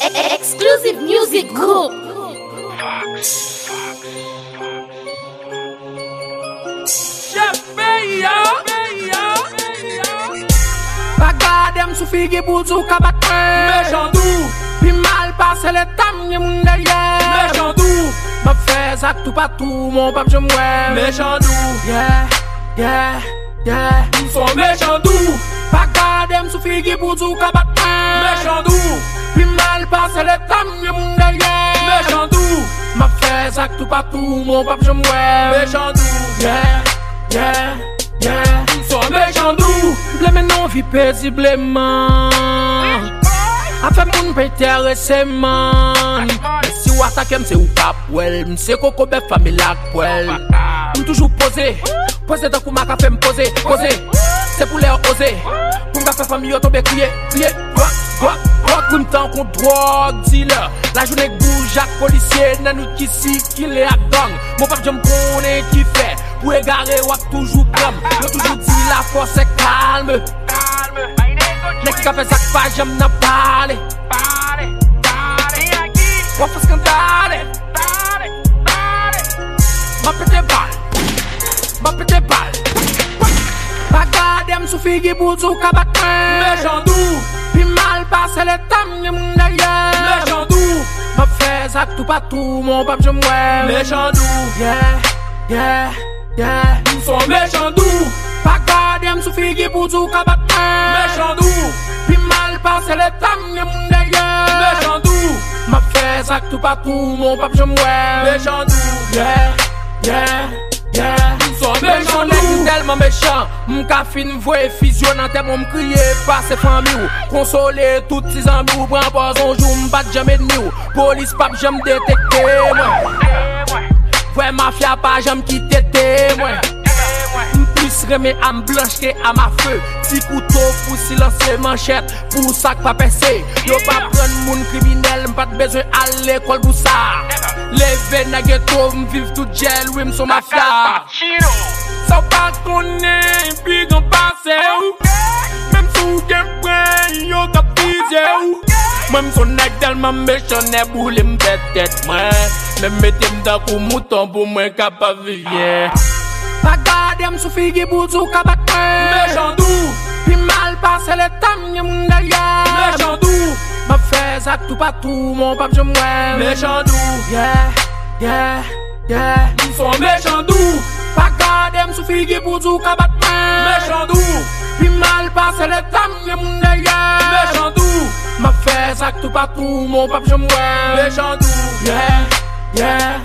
Exclusive Music Group. Bagadem sou figi bouzou kabatren Méchant doux, pi mal passe le tam y'a moun derrière méchant doux, m'a fait zak tout partout, mon pape je m'ouais méchant doux, Yeah nous sommes méchants doux, Bagadem sou figi bouzou kabatren méchant doux, pi mal passe le tam y'a moun derrière méchant doux, m'a fait zak tout partout, mon pape je m'ouais méchant doux, Yeah nous sommes méchants doux, Le menon vi paisiblement Afin moun pe interesse man Si ou atake mse ou kap wel Mse koko be familak pwel M toujou pose dan kou maka fe m'pose Se pou lè ose Pou m'ka fe fami yo tombe kriye Rock pou m'tan kon drog dealer La jounen boujak polisye Nan nou ki si ki le ak gang Mon pap jom konen ki fe Pou e gare wak toujou klam Yo toujou di la force calme Nek ki ka fe sak pa jom nan pale Wap fe skandale Ma pete bal Bagadem sou figi bouzou kabatren méchant doux, Pi mal passe le tam y'a moun derrière méchant doux, Ma fe zak tout partout, mon pape je m'ouais méchant doux, Yeah nous sommes méchants doux, Bagadem sou figi bouzou kabatren méchant doux, Pi mal passe le tam y'a moun derrière méchant doux, Ma fe zak tout partout, mon pape je m'ouais méchant doux, nous sommes méchants doux, tellement méchant M'ka fin vwe fisyon nan tem ou m'kriye Passe fami ou Konsole tout si zami ou Bran poson jou m'bat jam ennemi ou Polis pap jam detekte mwen Vwe mafia pa jam ki tete mwen M'plis reme am blanche ke am a feu Ti koutou pou silanse manchet Pou sak pa pese Yo pa pren moun kriminel M'pat bezwen al l'ekol pou sa Leve na ghetto m'viv tout gel Oui m'son mafia Sa pa konen pi gan pase ou Mem sou gen pren yo ka pise ou Mwen m'son nèg telman méchant ne boule m'betet mwen Me mette m'da kou mouton pou mwen kapa vivye Bagadem sou figi bouzou kabatren méchant doux, Pi mal passe le tam y'a moun derrière méchant doux, Ma fe zak tout partout, mon pape je m'ouais méchant doux, Yeah nous sommes méchants doux, Bagadem sou figi bouzou kabatren méchant doux, Pi mal passe le tam y'a moun derrière méchant doux, Ma fe zak tout partout, mon pape je m'ouais méchant doux, Yeah